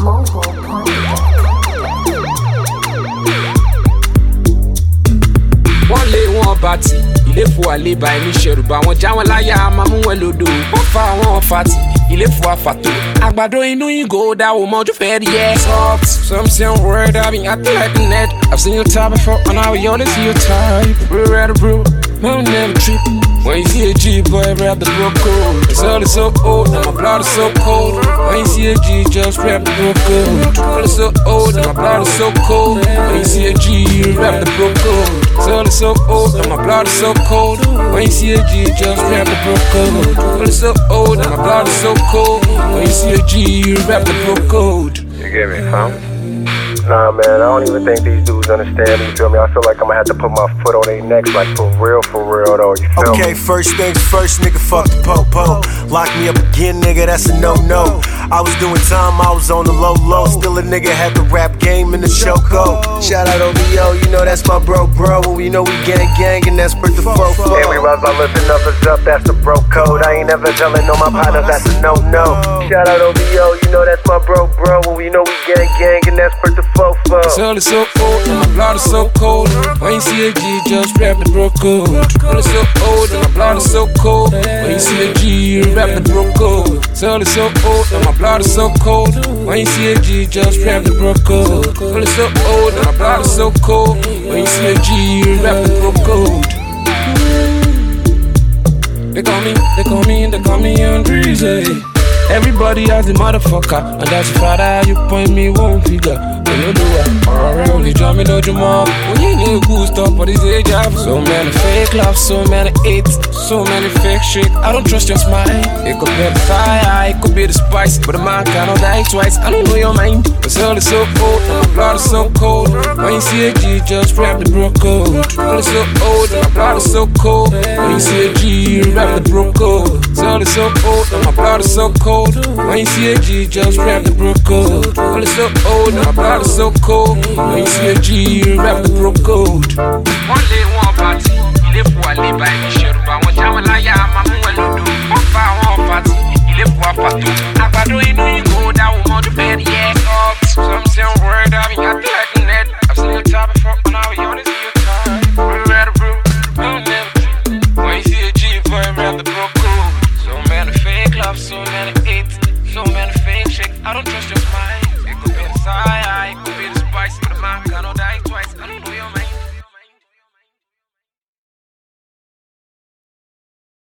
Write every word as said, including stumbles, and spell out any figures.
Wọ́n lé wọn bàtì ilé fún àlébà ẹni ṣẹ̀rùbà wọn já wọn láyà máa mú wọn lòdò wọ́n fa àwọn fàtì ilé fún àfàtò àgbàdo inú ìgò dáwọ́ mọ́jú fẹ́ rí ẹ. Soft, some say I'm worried, I mean acting like the net. I've seen your type before and now we only see your type. We're ready, bro, man never trip. When you see a G, boy, grab the broke code. It's all so old, and my blood is so cold. When you see a G, just grab the broke code. All is so old, and my blood is so cold. When you see a G, grab the broke code. It's all so old, and my blood is so cold. When you see a G, just grab the broke code. All is so old, and my blood is so cold. When you see a G, grab the broke code. You get me, huh? Nah, man, I don't even think these dudes understand me, you feel me? I feel like I'm gonna have to put my foot on their necks, like for real, for real, though, you feel okay, me? first things first, nigga, fuck the po-po. Lock me up again, nigga, that's a no-no. I was doing time, I was on the low-low. Still a nigga had the rap game in the choco. Shout out O V O, you know that's my bro, bro. You know we gang-gang, and that's Bert the Fofo. Yeah, we rise by lifting others up, that's the bro code. I ain't never telling all my partners, that's a no-no. Shout out O V O, you know that's my bro, bro. You know we gang-gang, and that's Bert the Fofo. Soul is so old and my blood is so cold. When you see a G, just grab the broke code. Soul is so old and my blood is so cold. When you see a G, you grab the broke code. Soul is so old and my blood is so cold. When you see a G, just grab the broke code. Soul is so old and my blood is so cold. When you see a G, you grab the broke code. They call me, they call me, they call me Andreezy. Everybody has the motherfucker, and that's the father you point me one figure. When you do it, alright, only draw me no more. When you need a good stop for this age, I have so many fake love, so many hits, so many fake shit. I don't trust your smile. It could be the fire, it could be the spice, but a man cannot die twice. I don't know your mind. The soul is so old, and my blood is so cold. When you see a G, just grab the broke code. Soul is so old, and my blood is so cold. When you see a G, you grab the broke code. Soul is so old, and my blood is so cold. When you see a G, just grab the broke code. All is so old, and my blood is so cold. When you see a G, you grab the broke code. One day, one party, ilé fún àlébà ẹni ṣẹ̀rùbà wọn já wọn láyà máa mú